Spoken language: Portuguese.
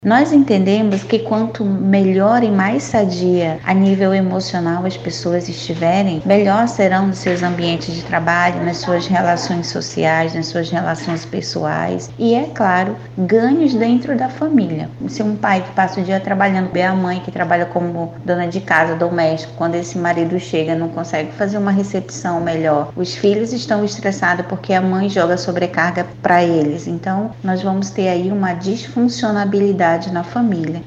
Nós entendemos que quanto melhor e mais sadia a nível emocional as pessoas estiverem, melhor serão nos seus ambientes de trabalho, nas suas relações sociais, nas suas relações pessoais e, é claro, ganhos dentro da família. Se um pai que passa o dia trabalhando, vê a mãe que trabalha como dona de casa, doméstico, quando esse marido chega não consegue fazer uma recepção melhor, os filhos estão estressados porque a mãe joga sobrecarga para eles. Então, nós vamos ter aí uma disfuncionabilidade na família.